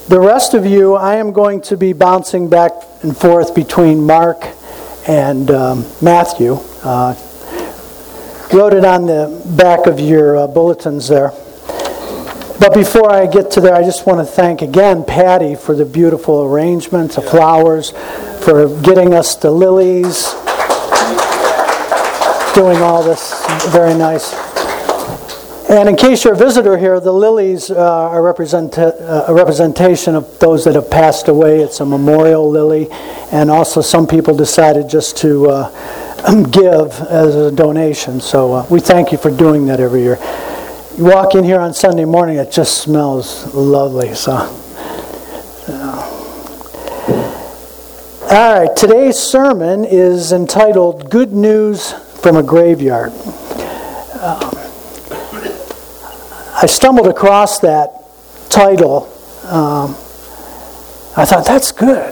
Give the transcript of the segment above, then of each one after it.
The rest of you, I am going to be bouncing back and forth between Mark and Matthew. Wrote it on the back of your bulletins there. But before I get to there, I just want to thank again Patty for the beautiful arrangement, the flowers, for getting us the lilies, doing all this very nice. And in case you're a visitor here, the lilies are a representation of those that have passed away. It's a memorial lily. And also some people decided just to give as a donation. So we thank you for doing that every year. You walk in here on Sunday morning, it just smells lovely. So, all right, today's sermon is entitled Good News from a Graveyard. I stumbled across that title. I thought, that's good.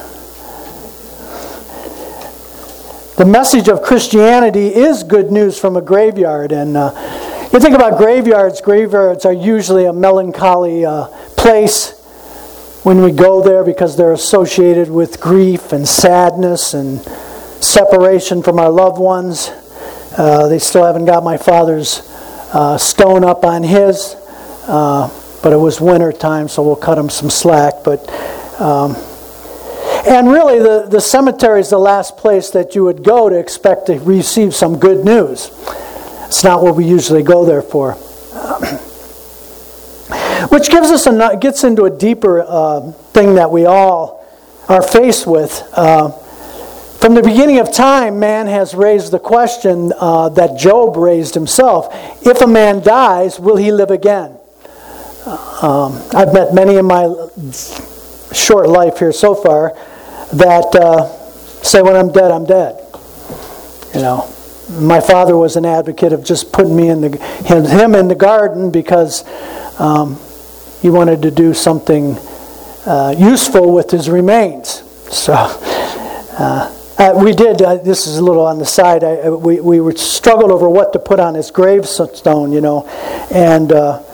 The message of Christianity is good news from a graveyard. And you think about graveyards. Graveyards are usually a melancholy place when we go there because they're associated with grief and sadness and separation from our loved ones. They still haven't got my father's stone up on his, but it was winter time, so we'll cut him some slack. But and really, the cemetery is the last place that you would go to expect to receive some good news. It's not what we usually go there for, which gets into a deeper thing that we all are faced with. From the beginning of time, man has raised the question that Job raised himself. If a man dies, will he live again? I've met many in my short life here so far that say, when I'm dead, I'm dead. You know, my father was an advocate of just putting me him in the garden because he wanted to do something useful with his remains. So... we did, this is a little on the side, we were struggled over what to put on his gravestone, you know, and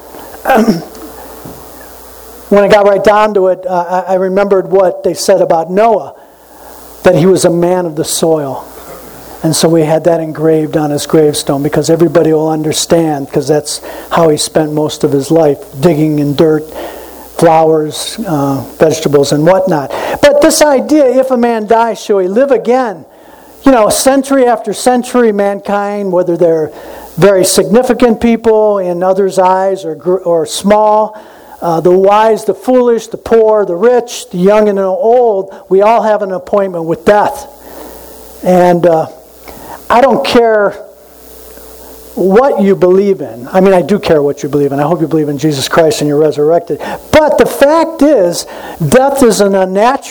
when I got right down to it, I remembered what they said about Noah, that he was a man of the soil. And so we had that engraved on his gravestone because everybody will understand, because that's how he spent most of his life, digging in dirt, flowers, vegetables, and whatnot. But this idea, if a man dies, shall he live again? You know, century after century, mankind, whether they're very significant people in others' eyes or small, the wise, the foolish, the poor, the rich, the young and the old, we all have an appointment with death. And I don't care what you believe in. I mean, I do care what you believe in. I hope you believe in Jesus Christ and you're resurrected. But the fact is, death is an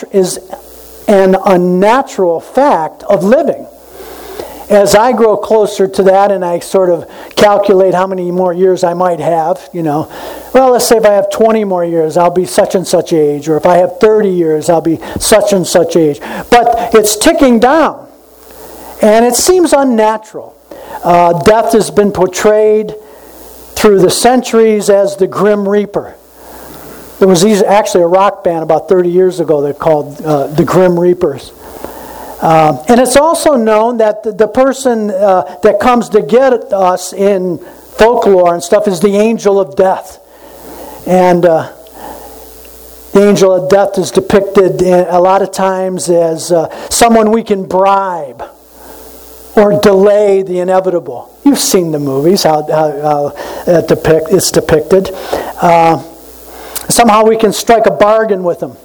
unnatural fact of living. As I grow closer to that and I sort of calculate how many more years I might have, you know, well, let's say if I have 20 more years, I'll be such and such age. Or if I have 30 years, I'll be such and such age. But it's ticking down. And it seems unnatural. Death has been portrayed through the centuries as the Grim Reaper. There was actually a rock band about 30 years ago that called the Grim Reapers. And it's also known that the person that comes to get us in folklore and stuff is the angel of death. And the angel of death is depicted a lot of times as someone we can bribe or delay the inevitable. You've seen the movies, how it's depicted. Somehow we can strike a bargain with them.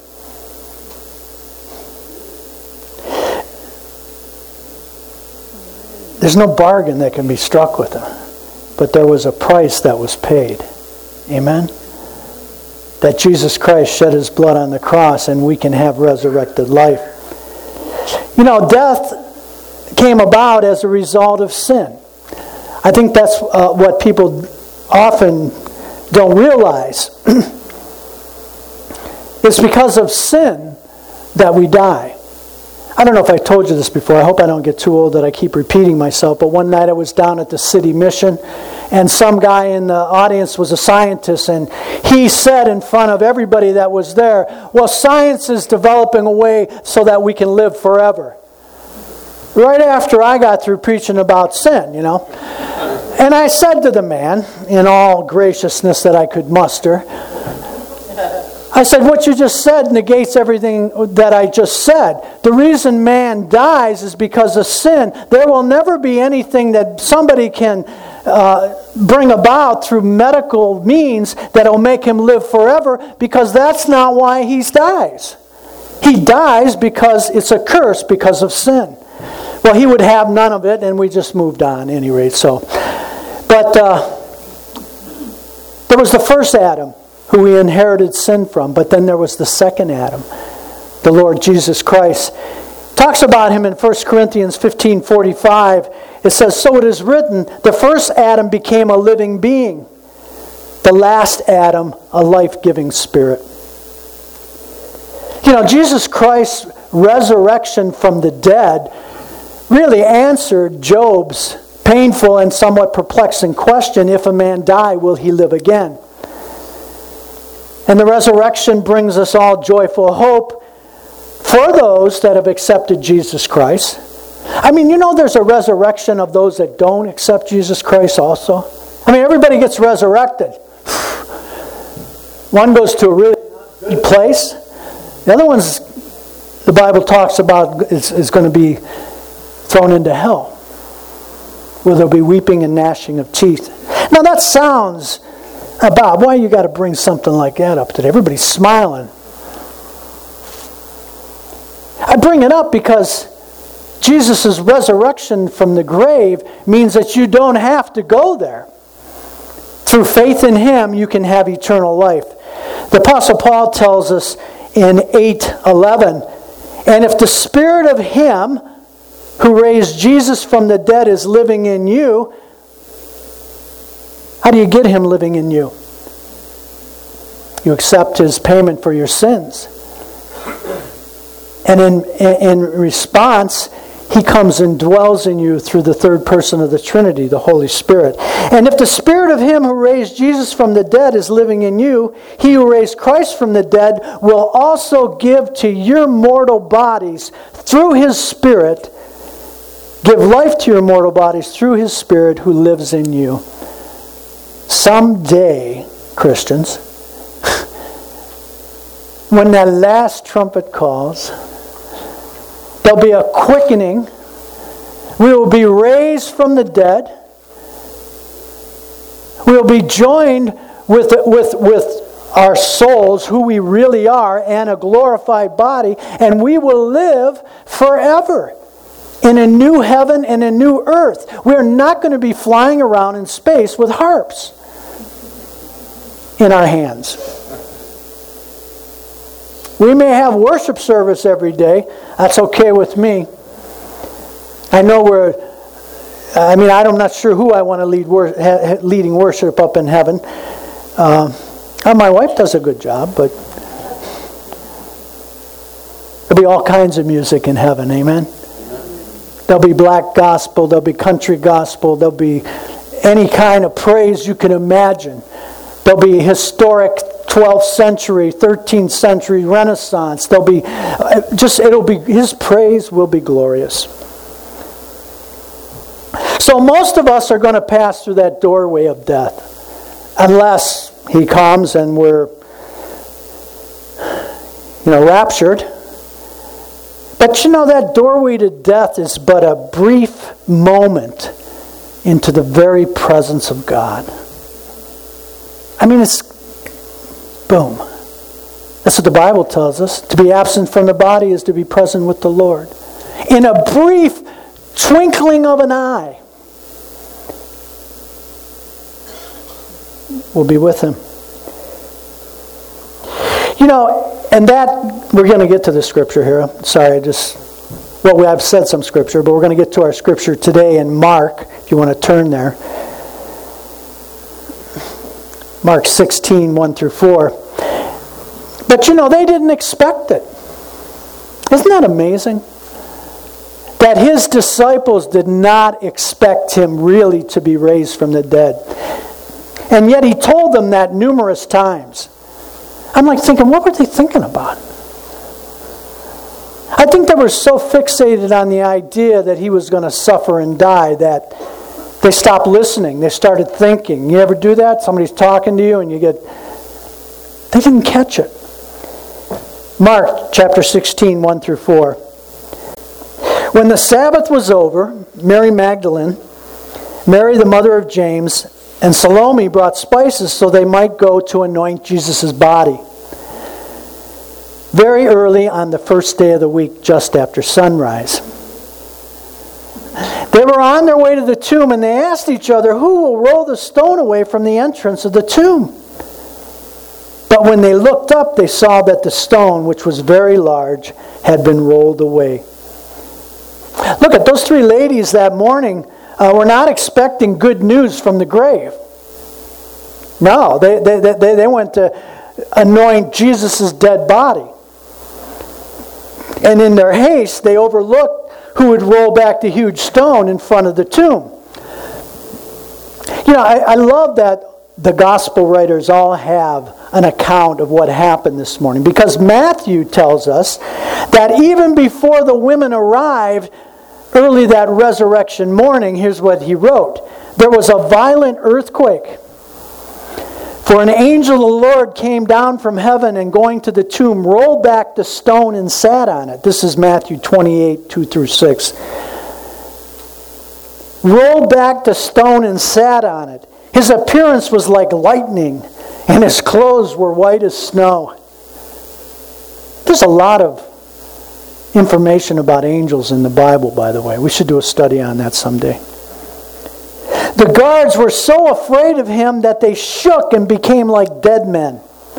There's no bargain that can be struck with them. But there was a price that was paid. Amen? That Jesus Christ shed His blood on the cross and we can have resurrected life. You know, death came about as a result of sin. I think that's what people often don't realize. It's because of sin that we die. I don't know if I told you this before. I hope I don't get too old that I keep repeating myself. But one night I was down at the city mission, and some guy in the audience was a scientist, and he said in front of everybody that was there, well, science is developing a way so that we can live forever. Right after I got through preaching about sin, And I said to the man, in all graciousness that I could muster, I said, what you just said negates everything that I just said. The reason man dies is because of sin. There will never be anything that somebody can bring about through medical means that will make him live forever, because that's not why he dies. He dies because it's a curse because of sin. Well, he would have none of it, and we just moved on at any rate. But there was the first Adam, who we inherited sin from. But then there was the second Adam, the Lord Jesus Christ. Talks about him in 1 Corinthians 15:45. It says, so it is written, the first Adam became a living being. The last Adam, a life-giving spirit. Jesus Christ's resurrection from the dead really answered Job's painful and somewhat perplexing question, if a man die, will he live again? And the resurrection brings us all joyful hope for those that have accepted Jesus Christ. There's a resurrection of those that don't accept Jesus Christ also. Everybody gets resurrected. One goes to a really good place. The other one's, the Bible talks about, is going to be thrown into hell, where there'll be weeping and gnashing of teeth. Now that sounds... Bob, why you got to bring something like that up today? Everybody's smiling. I bring it up because Jesus' resurrection from the grave means that you don't have to go there. Through faith in Him, you can have eternal life. The Apostle Paul tells us in 8:11, and if the Spirit of Him who raised Jesus from the dead is living in you, how do you get Him living in you? You accept His payment for your sins. And in response, He comes and dwells in you through the third person of the Trinity, the Holy Spirit. And if the Spirit of Him who raised Jesus from the dead is living in you, He who raised Christ from the dead will also give to your mortal bodies through His Spirit, give life to your mortal bodies through His Spirit who lives in you. Someday, Christians, when that last trumpet calls, there'll be a quickening. We will be raised from the dead. We will be joined with our souls, who we really are, and a glorified body, and we will live forever in a new heaven and a new earth. We're not going to be flying around in space with harps in our hands. We may have worship service every day. That's okay with me. I'm not sure who I want to lead leading worship up in heaven. My wife does a good job, but there'll be all kinds of music in heaven, amen? There'll be black gospel, there'll be country gospel, there'll be any kind of praise you can imagine. There'll be historic 12th century, 13th century Renaissance. There'll be His praise will be glorious. So most of us are going to pass through that doorway of death, unless He comes and we're, raptured. But that doorway to death is but a brief moment into the very presence of God. It's boom. That's what the Bible tells us. To be absent from the body is to be present with the Lord. In a brief twinkling of an eye, we'll be with Him. And that, we're going to get to the scripture here. Sorry, I've said some scripture, but we're going to get to our scripture today in Mark, if you want to turn there. Mark 16, 1 through 4. But they didn't expect it. Isn't that amazing? that his disciples did not expect him really to be raised from the dead. And yet he told them that numerous times. I'm like thinking, what were they thinking about? I think they were so fixated on the idea that he was going to suffer and die that they stopped listening. They started thinking. You ever do that? Somebody's talking to you and they didn't catch it. Mark chapter 16, 1 through 4. When the Sabbath was over, Mary Magdalene, Mary the mother of James, and Salome brought spices so they might go to anoint Jesus' body. Very early on the first day of the week, just after sunrise. They were on their way to the tomb and they asked each other, who will roll the stone away from the entrance of the tomb? But when they looked up, they saw that the stone, which was very large, had been rolled away. Look at those three ladies that morning were not expecting good news from the grave. No, they went to anoint Jesus' dead body. And in their haste, they overlooked who would roll back the huge stone in front of the tomb. You know, I love that the gospel writers all have an account of what happened this morning, because Matthew tells us that even before the women arrived early that resurrection morning, here's what he wrote. There was a violent earthquake. For an angel of the Lord came down from heaven and going to the tomb, rolled back the stone and sat on it. This is Matthew 28, 2 through 6. Rolled back the stone and sat on it. His appearance was like lightning, and his clothes were white as snow. There's a lot of information about angels in the Bible, by the way. We should do a study on that someday. The guards were so afraid of him that they shook and became like dead men.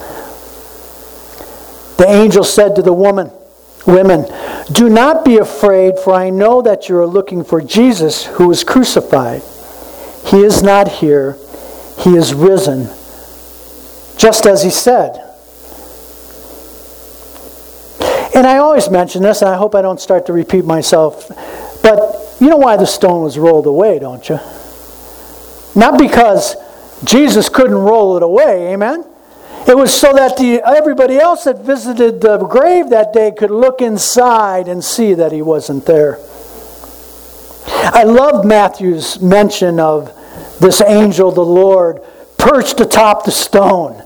The angel said to the women, do not be afraid, for I know that you are looking for Jesus who was crucified. He is not here. He is risen, just as he said. And I always mention this, and I hope I don't start to repeat myself, but you know why the stone was rolled away, don't you? Not because Jesus couldn't roll it away, amen? It was so that everybody else that visited the grave that day could look inside and see that he wasn't there. I love Matthew's mention of this angel of the Lord perched atop the stone.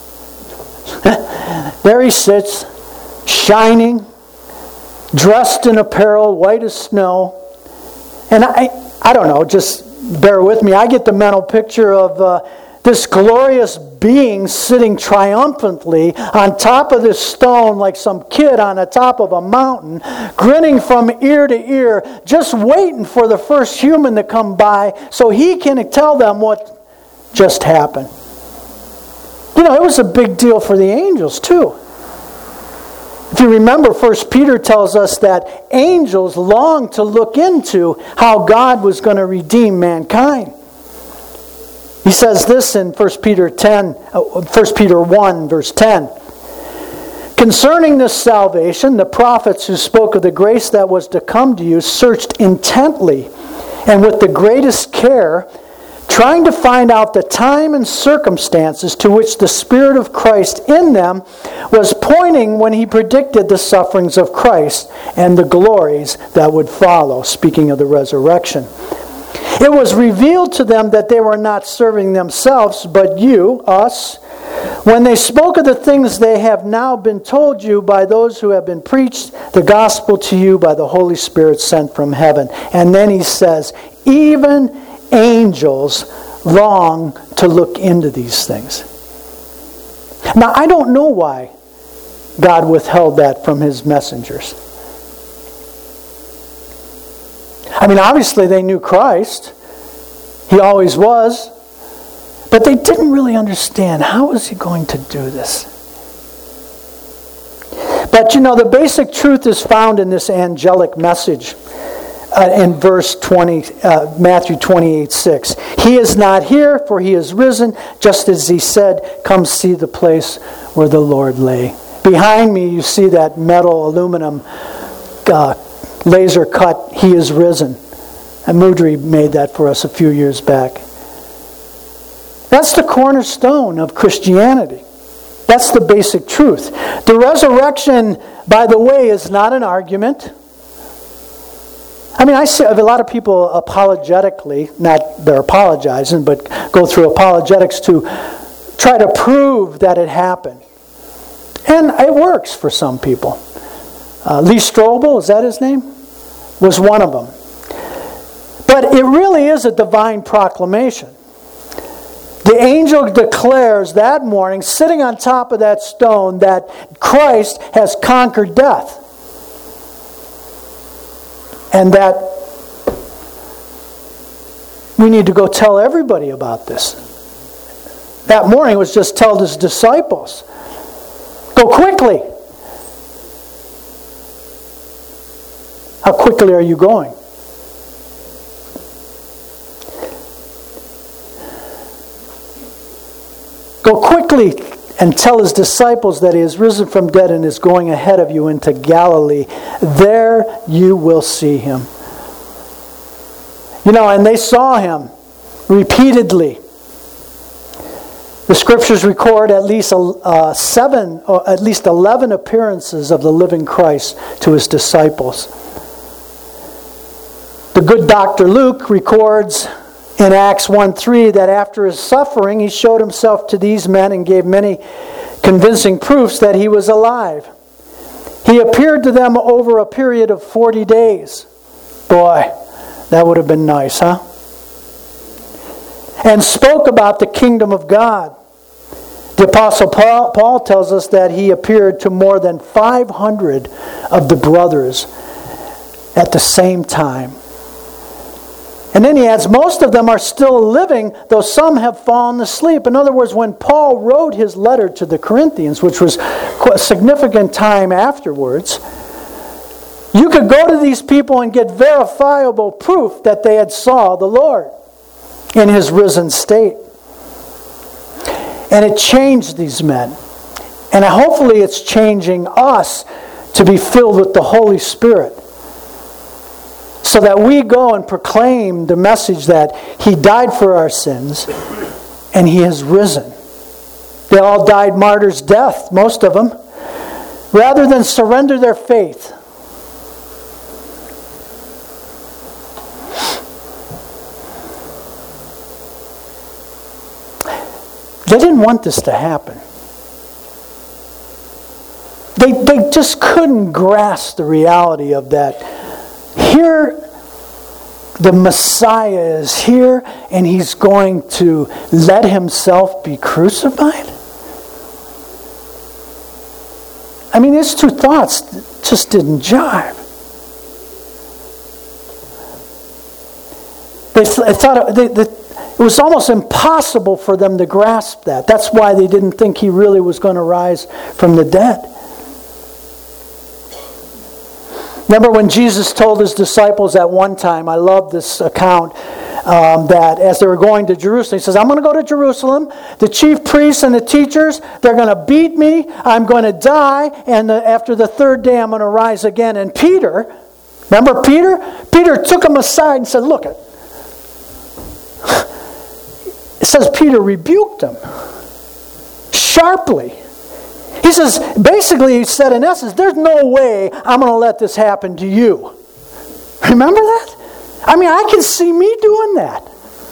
There he sits, shining, dressed in apparel, white as snow. And I don't know, just bear with me. I get the mental picture of this glorious being sitting triumphantly on top of this stone like some kid on the top of a mountain, grinning from ear to ear, just waiting for the first human to come by so he can tell them what just happened. You know, it was a big deal for the angels too. If you remember, 1 Peter tells us that angels longed to look into how God was going to redeem mankind. He says this in 1 Peter 1, verse 10. Concerning this salvation, the prophets who spoke of the grace that was to come to you searched intently and with the greatest care, trying to find out the time and circumstances to which the Spirit of Christ in them was pointing when he predicted the sufferings of Christ and the glories that would follow, speaking of the resurrection. It was revealed to them that they were not serving themselves, but you, us, when they spoke of the things they have now been told you by those who have been preached the gospel to you by the Holy Spirit sent from heaven. And then he says, even angels long to look into these things. Now, I don't know why God withheld that from his messengers. I mean, obviously they knew Christ. He always was. But they didn't really understand, how is he going to do this? But you know, the basic truth is found in this angelic message. In verse 20, Matthew 28:6. He is not here, for he is risen, just as he said, come see the place where the Lord lay. Behind me you see that metal aluminum laser cut, "He is risen." And Moudry made that for us a few years back. That's the cornerstone of Christianity. That's the basic truth. The resurrection, by the way, is not an argument. I mean, I see a lot of people apologetically, not they're apologizing, but go through apologetics to try to prove that it happened. And it works for some people. Lee Strobel, is that his name? Was one of them. But it really is a divine proclamation. The angel declares that morning, sitting on top of that stone, that Christ has conquered death. And that we need to go tell everybody about this. That morning was just tell his disciples. Go quickly. How quickly are you going? Go quickly and tell his disciples that he is risen from dead and is going ahead of you into Galilee. There you will see him. You know, and they saw him repeatedly. The scriptures record at least 7 or at least 11 appearances of the living Christ to his disciples. The good Dr. Luke records in Acts 1:3 that after his suffering he showed himself to these men and gave many convincing proofs that he was alive. He appeared to them over a period of 40 days. Boy, that would have been nice, huh? And spoke about the kingdom of God. The Apostle Paul tells us that he appeared to more than 500 of the brothers at the same time. And then he adds, most of them are still living, though some have fallen asleep. In other words, when Paul wrote his letter to the Corinthians, which was a significant time afterwards, you could go to these people and get verifiable proof that they had saw the Lord in his risen state. And it changed these men. And hopefully it's changing us to be filled with the Holy Spirit, so that we go and proclaim the message that he died for our sins and he has risen. They all died martyrs' death, most of them, rather than surrender their faith. They didn't want this to happen. They just couldn't grasp the reality of that. Here, the Messiah is here, and he's going to let himself be crucified? I mean, these two thoughts just didn't jive. They thought it was almost impossible for them to grasp that. That's why they didn't think he really was going to rise from the dead. Remember when Jesus told his disciples at one time, I love this account, that as they were going to Jerusalem, he says, I'm going to go to Jerusalem. The chief priests and the teachers, they're going to beat me. I'm going to die. And after the third day, I'm going to rise again. And Peter, remember Peter? Peter took him aside and said, look, it says Peter rebuked him sharply. He says, basically, he said in essence, there's no way I'm going to let this happen to you. Remember that? I mean, I can see me doing that.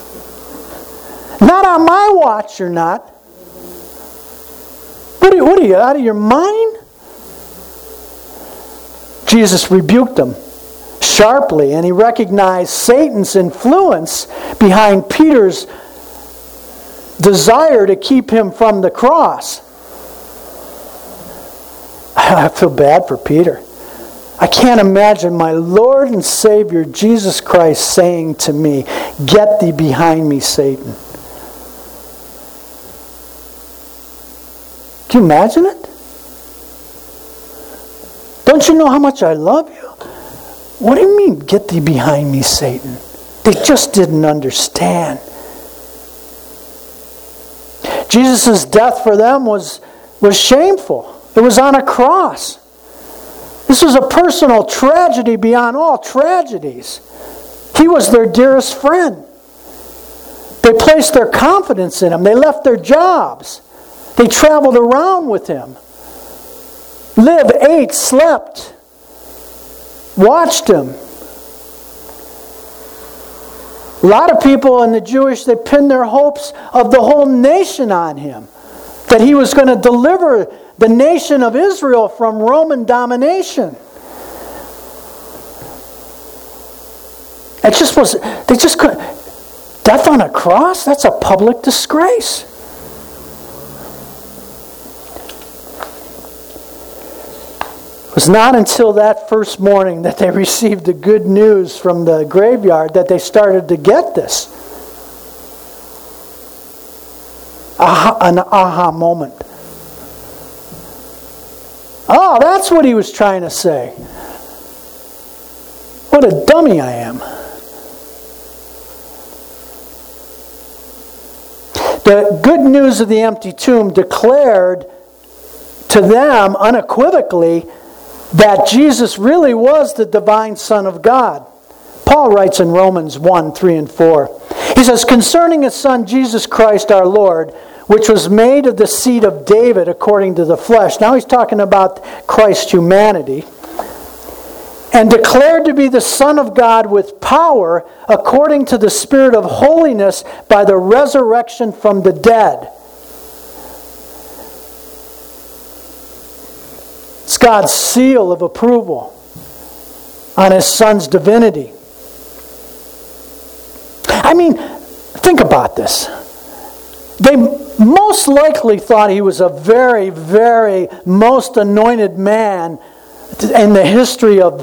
Not on my watch, you're not. What are you, out of your mind? Jesus rebuked them sharply, and he recognized Satan's influence behind Peter's desire to keep him from the cross. I feel bad for Peter. I can't imagine my Lord and Savior Jesus Christ saying to me, get thee behind me, Satan. Can you imagine it? Don't you know how much I love you? What do you mean, get thee behind me, Satan? They just didn't understand. Jesus' death for them was shameful. It was on a cross. This was a personal tragedy beyond all tragedies. He was their dearest friend. They placed their confidence in him. They left their jobs. They traveled around with him. Lived, ate, slept, watched him. A lot of people in the Jewish, they pinned their hopes of the whole nation on him. That he was going to deliver the nation of Israel from Roman domination. It just was, they just couldn't. Death on a cross? That's a public disgrace. It was not until that first morning that they received the good news from the graveyard that they started to get this. An aha moment. Oh, that's what he was trying to say. What a dummy I am. The good news of the empty tomb declared to them unequivocally that Jesus really was the divine Son of God. Paul writes in Romans 1, 3 and 4. He says, concerning his Son, Jesus Christ our Lord, which was made of the seed of David according to the flesh. Now he's talking about Christ's humanity. And declared to be the Son of God with power according to the Spirit of holiness by the resurrection from the dead. It's God's seal of approval on his Son's divinity. I mean, think about this. They most likely thought he was a very, very most anointed man in the history of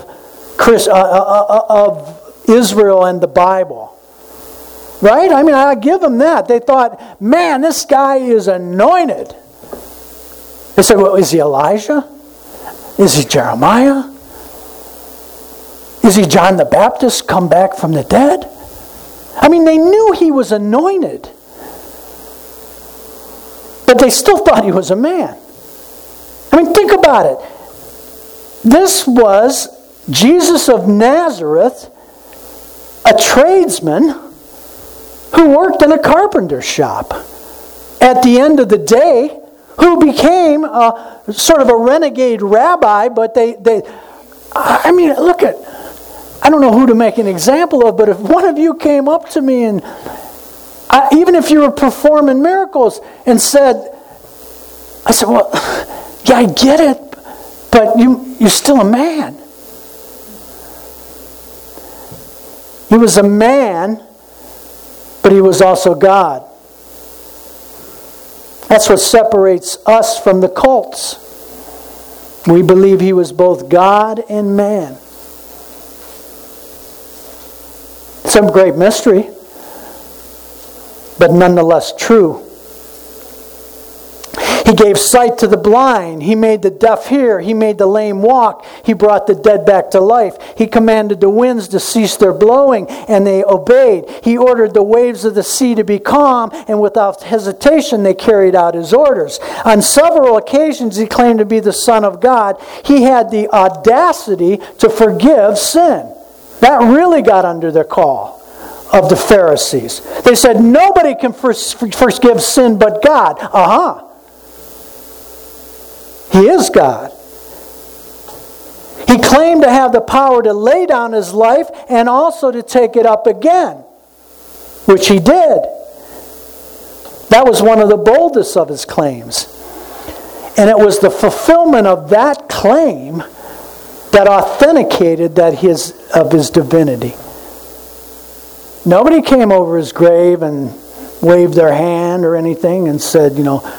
Israel and the Bible. Right? I mean, I give them that. They thought, man, this guy is anointed. They said, well, is he Elijah? Is he Jeremiah? Is he John the Baptist come back from the dead? I mean, they knew he was anointed. But they still thought he was a man. I mean, think about it. This was Jesus of Nazareth, a tradesman who worked in a carpenter's shop. At the end of the day, who became sort of a renegade rabbi, but I mean, look at, I don't know who to make an example of, but if one of you came up to me and, even if you were performing miracles and said, I said, well, yeah, I get it, but you're still a man. He was a man, but he was also God. That's what separates us from the cults. We believe he was both God and man. Some great mystery, but nonetheless true. He gave sight to the blind. He made the deaf hear. He made the lame walk. He brought the dead back to life. He commanded the winds to cease their blowing, and they obeyed. He ordered the waves of the sea to be calm, and without hesitation they carried out his orders. On several occasions he claimed to be the Son of God. He had the audacity to forgive sin. That really got under the call of the Pharisees. They said, nobody can forgive sin but God. He is God. He claimed to have the power to lay down his life and also to take it up again, which he did. That was one of the boldest of his claims. And it was the fulfillment of that claim that authenticated of his divinity. Nobody came over his grave and waved their hand or anything and said,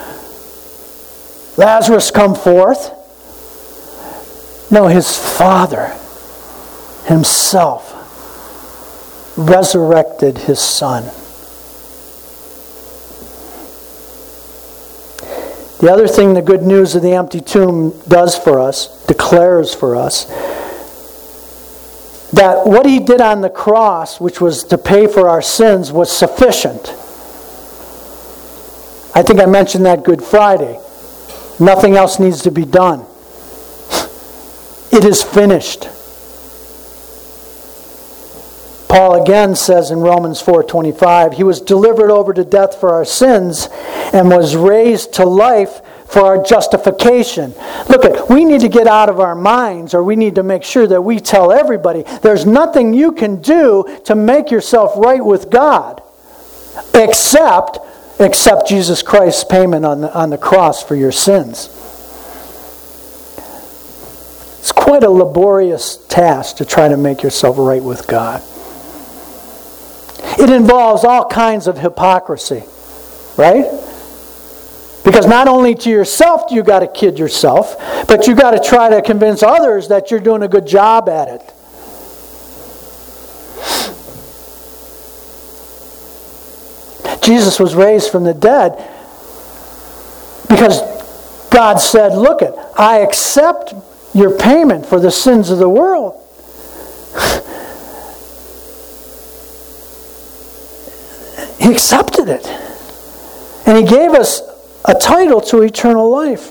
Lazarus, come forth. No, his Father himself resurrected his Son. The other thing the good news of the empty tomb does for us, declares for us, that what he did on the cross, which was to pay for our sins, was sufficient. I think I mentioned that Good Friday. Nothing else needs to be done. It is finished. Paul again says in Romans 4:25, He was delivered over to death for our sins and was raised to life for our justification. Look, we need to get out of our minds, or we need to make sure that we tell everybody there's nothing you can do to make yourself right with God except Jesus Christ's payment on the cross for your sins. It's quite a laborious task to try to make yourself right with God. It involves all kinds of hypocrisy, right? Because not only to yourself do you got to kid yourself, but you got to try to convince others that you're doing a good job at it. Jesus was raised from the dead because God said, look it, I accept your payment for the sins of the world. He accepted it. And He gave us a title to eternal life.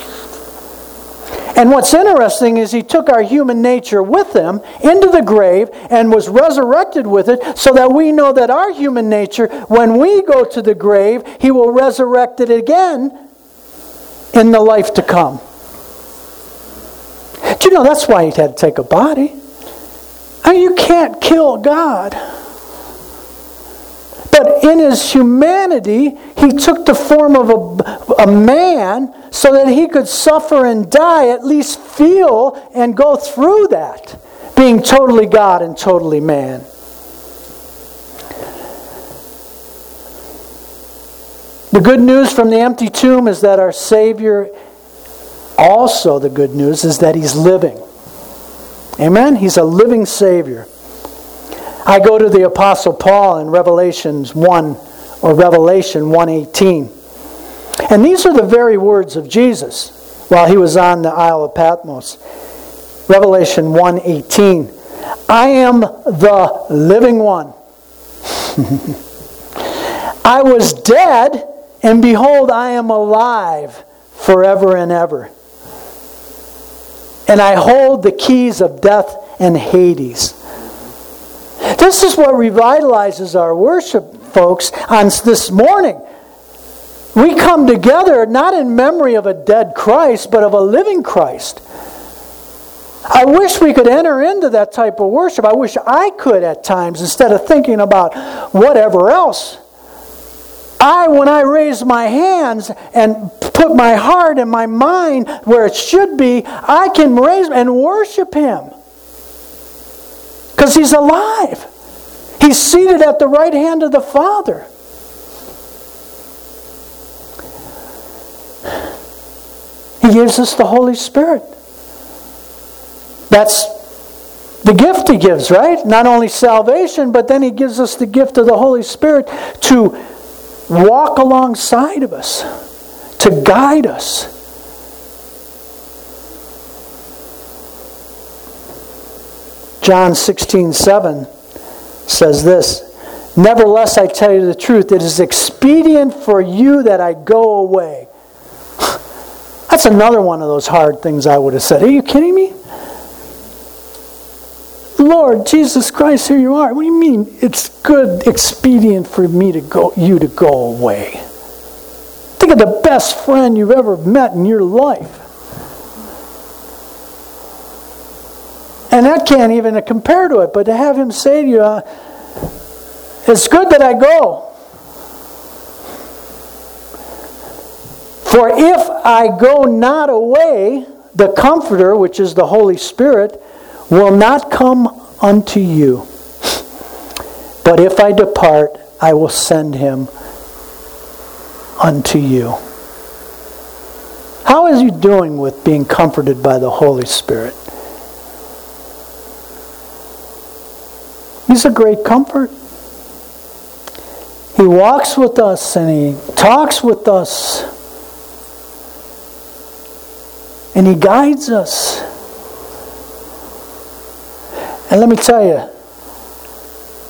And what's interesting is He took our human nature with Him into the grave and was resurrected with it, so that we know that our human nature, when we go to the grave, He will resurrect it again in the life to come. Do you know that's why He had to take a body? I mean, you can't kill God. But in His humanity, He took the form of a man so that He could suffer and die, at least feel and go through that, being totally God and totally man. The good news from the empty tomb is that our Savior, also the good news is that He's living. Amen? He's a living Savior. I go to the Apostle Paul in Revelation 1:18. And these are the very words of Jesus while He was on the Isle of Patmos. Revelation 1:18. I am the living one. I was dead, and behold, I am alive forever and ever. And I hold the keys of death and Hades. This is what revitalizes our worship, folks, on this morning. We come together not in memory of a dead Christ, but of a living Christ. I wish we could enter into that type of worship. I wish I could at times, instead of thinking about whatever else. When I raise my hands and put my heart and my mind where it should be, I can raise and worship Him. Because He's alive. He's seated at the right hand of the Father. He gives us the Holy Spirit. That's the gift He gives, right? Not only salvation, but then He gives us the gift of the Holy Spirit to walk alongside of us, to guide us. John 16:7 says this, Nevertheless, I tell you the truth, it is expedient for you that I go away. That's another one of those hard things I would have said. Are you kidding me? Lord Jesus Christ, here you are. What do you mean it's good, expedient for you to go away? Think of the best friend you've ever met in your life. And that can't even compare to it, but to have Him say to you, it's good that I go. For if I go not away, the Comforter, which is the Holy Spirit, will not come unto you. But if I depart, I will send Him unto you. How is you doing with being comforted by the Holy Spirit? He's a great comfort. He walks with us and He talks with us. And He guides us. And let me tell you,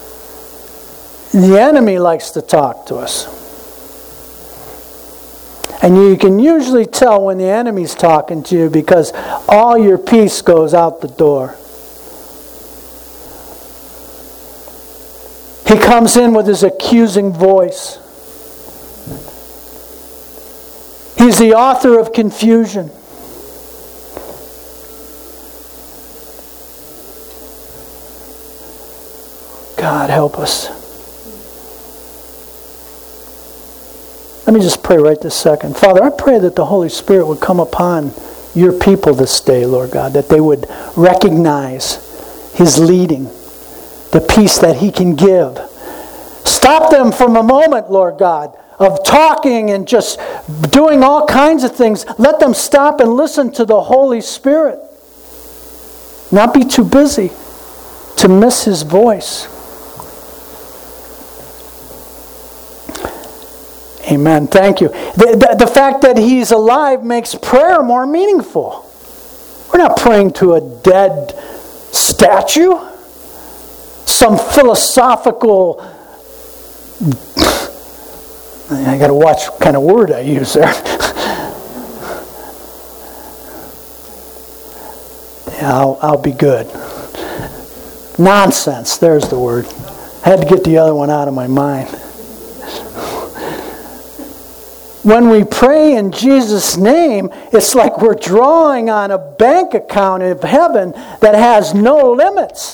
the enemy likes to talk to us. And you can usually tell when the enemy's talking to you because all your peace goes out the door. He comes in with his accusing voice. He's the author of confusion. God, help us. Let me just pray right this second. Father, I pray that the Holy Spirit would come upon your people this day, Lord God, that they would recognize His leading, the peace that He can give. Stop them from a moment, Lord God, of talking and just doing all kinds of things. Let them stop and listen to the Holy Spirit. Not be too busy to miss His voice. Amen. Thank you. The fact that He's alive makes prayer more meaningful. We're not praying to a dead statue. Some philosophical... I got to watch what kind of word I use there. Yeah, I'll be good. Nonsense. There's the word. I had to get the other one out of my mind. When we pray in Jesus' name, it's like we're drawing on a bank account of heaven that has no limits.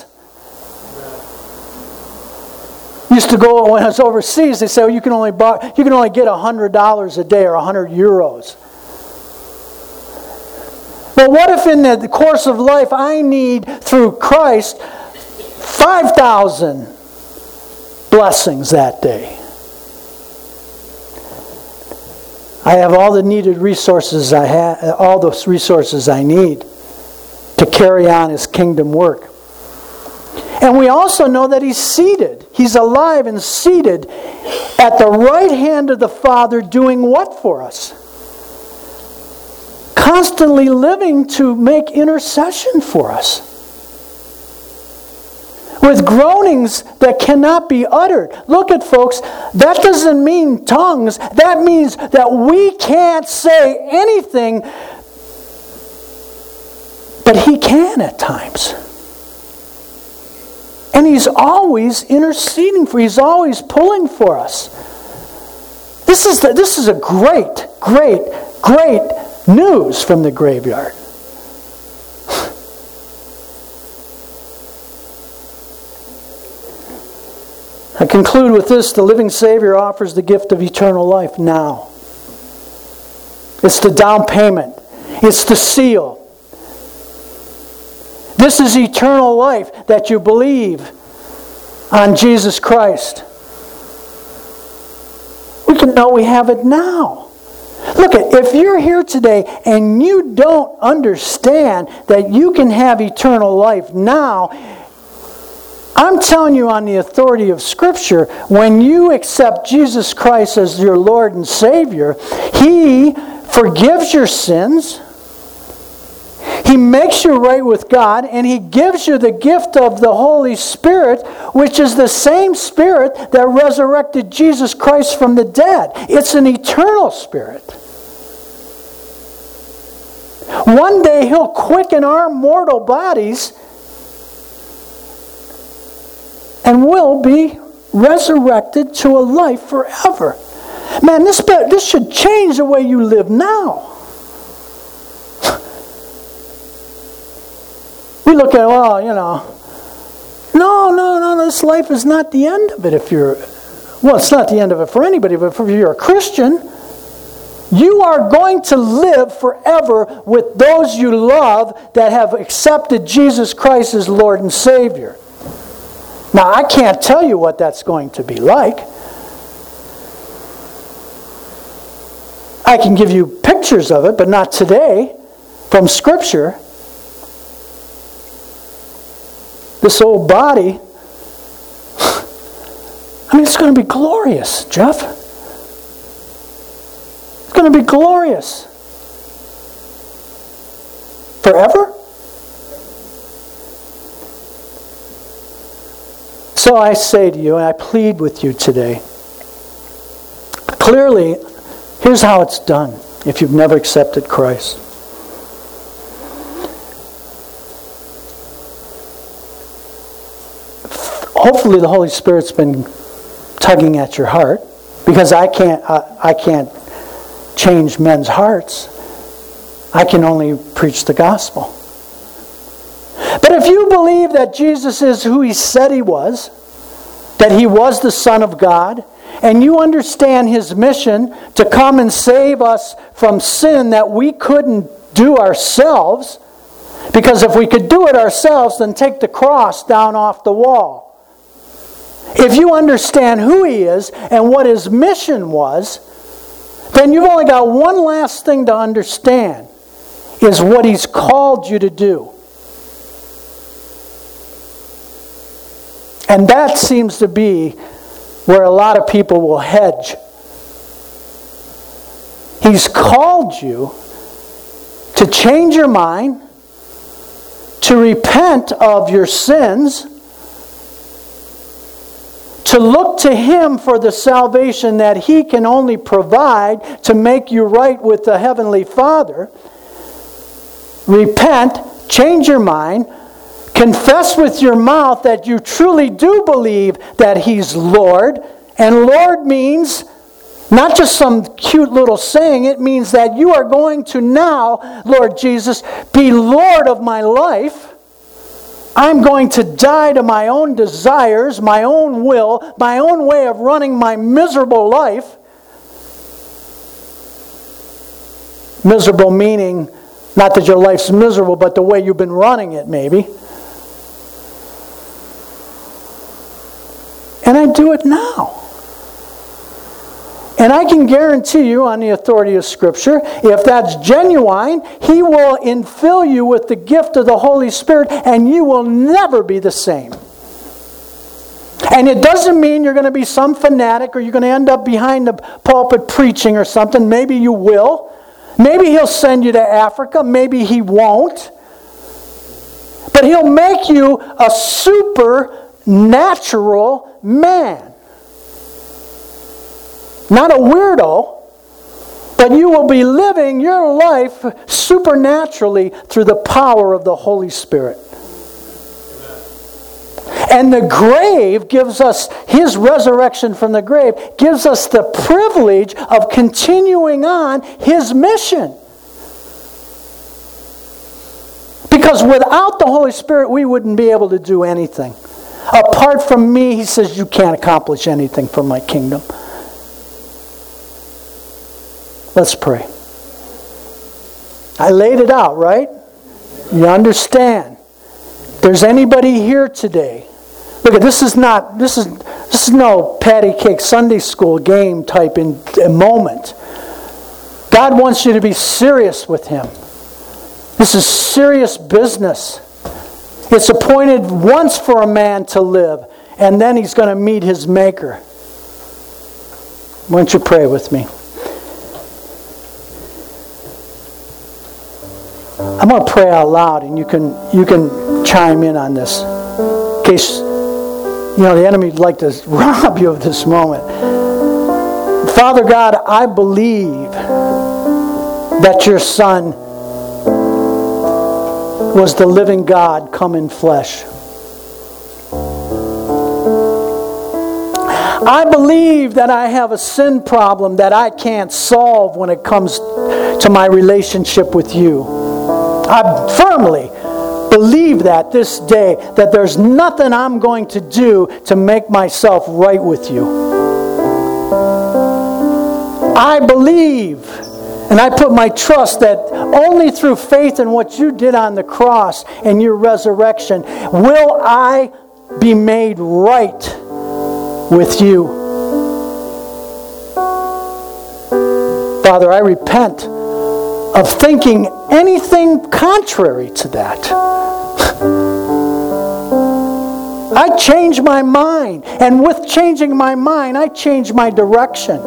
Used to go when I was overseas, they say, well, you can only get $100 a day or 100 euros. But what if in the course of life I need, through Christ, 5,000 blessings that day? I have all the needed resources all those resources I need to carry on His kingdom work. And we also know that He's seated. He's alive and seated at the right hand of the Father, doing what for us? Constantly living to make intercession for us. With groanings that cannot be uttered. Look at folks, that doesn't mean tongues. That means that we can't say anything, but He can at times. And He's always interceding for, He's always pulling for us. This is a great, great, great news from the graveyard. I conclude with this: the living Savior offers the gift of eternal life now. It's the down payment. It's the seal. This is eternal life, that you believe on Jesus Christ. We can know we have it now. Look, if you're here today and you don't understand that you can have eternal life now, I'm telling you on the authority of Scripture, when you accept Jesus Christ as your Lord and Savior, He forgives your sins, He makes you right with God, and He gives you the gift of the Holy Spirit, which is the same Spirit that resurrected Jesus Christ from the dead. It's an eternal Spirit. One day He'll quicken our mortal bodies and will be resurrected to a life forever. Man, this should change the way you live now. We look at, no, this life is not the end of it it's not the end of it for anybody, but if you're a Christian, you are going to live forever with those you love that have accepted Jesus Christ as Lord and Savior. Now, I can't tell you what that's going to be like. I can give you pictures of it, but not today, from Scripture. This old body, it's going to be glorious, Jeff. It's going to be glorious. Forever? So I say to you, and I plead with you today, clearly, Here's how it's done if you've never accepted Christ. Hopefully the Holy Spirit's been tugging at your heart, because I can't change men's hearts. I can only preach the gospel. But if you believe that Jesus is who He said He was, that He was the Son of God, and you understand His mission to come and save us from sin that we couldn't do ourselves, because if we could do it ourselves, then take the cross down off the wall. If you understand who He is and what His mission was, then you've only got one last thing to understand, is what He's called you to do. And that seems to be where a lot of people will hedge. He's called you to change your mind, to repent of your sins, to look to Him for the salvation that He can only provide to make you right with the Heavenly Father. Repent, change your mind, confess with your mouth that you truly do believe that He's Lord. And Lord means not just some cute little saying. It means that you are going to now, Lord Jesus, be Lord of my life. I'm going to die to my own desires, my own will, my own way of running my miserable life. Miserable meaning, not that your life's miserable, but the way you've been running it, maybe. And I do it now. And I can guarantee you, on the authority of Scripture, if that's genuine, He will infill you with the gift of the Holy Spirit, and you will never be the same. And it doesn't mean you're going to be some fanatic, or you're going to end up behind the pulpit preaching or something. Maybe you will. Maybe He'll send you to Africa. Maybe He won't. But He'll make you a supernatural man. Not a weirdo, but you will be living your life supernaturally through the power of the Holy Spirit. And the grave gives us, His resurrection from the grave, gives us the privilege of continuing on His mission. Because without the Holy Spirit, we wouldn't be able to do anything. Apart from me, He says, you can't accomplish anything for my kingdom. Let's pray. I laid it out, right? You understand. If there's anybody here today, look, this is no patty cake Sunday school game type in moment. God wants you to be serious with Him. This is serious business. It's appointed once for a man to live, and then he's going to meet his Maker. Why don't you pray with me? I'm going to pray out loud, and you can chime in on this, in case the enemy would like to rob you of this moment. Father God, I believe that Your Son was the living God come in flesh. I believe that I have a sin problem that I can't solve when it comes to my relationship with You. I firmly believe that this day, that there's nothing I'm going to do to make myself right with You. I believe, and I put my trust that only through faith in what You did on the cross and Your resurrection will I be made right with You. Father, I repent of thinking anything contrary to that. I change my mind, and with changing my mind, I change my direction.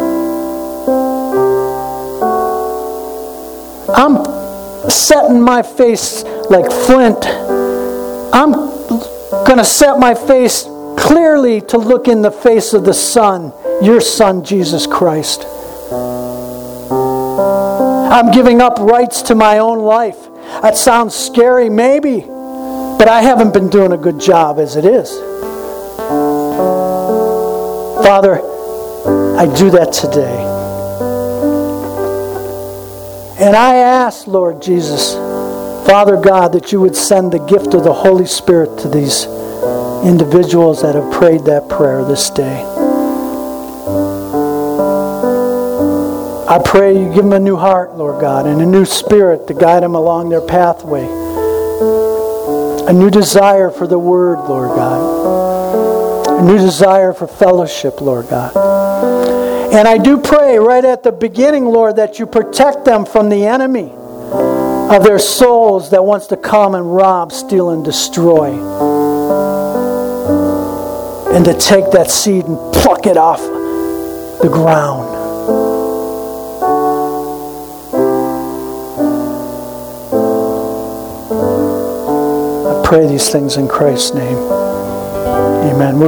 I'm setting my face like flint. I'm going to set my face clearly to look in the face of the Son, Your Son, Jesus Christ. I'm giving up rights to my own life. That sounds scary, maybe, but I haven't been doing a good job as it is. Father, I do that today. And I ask, Lord Jesus, Father God, that you would send the gift of the Holy Spirit to these individuals that have prayed that prayer this day. I pray you give them a new heart, Lord God, and a new spirit to guide them along their pathway. A new desire for the Word, Lord God. A new desire for fellowship, Lord God. And I do pray right at the beginning, Lord, that you protect them from the enemy of their souls that wants to come and rob, steal, and destroy. And to take that seed and pluck it off the ground. I pray these things in Christ's name. Amen.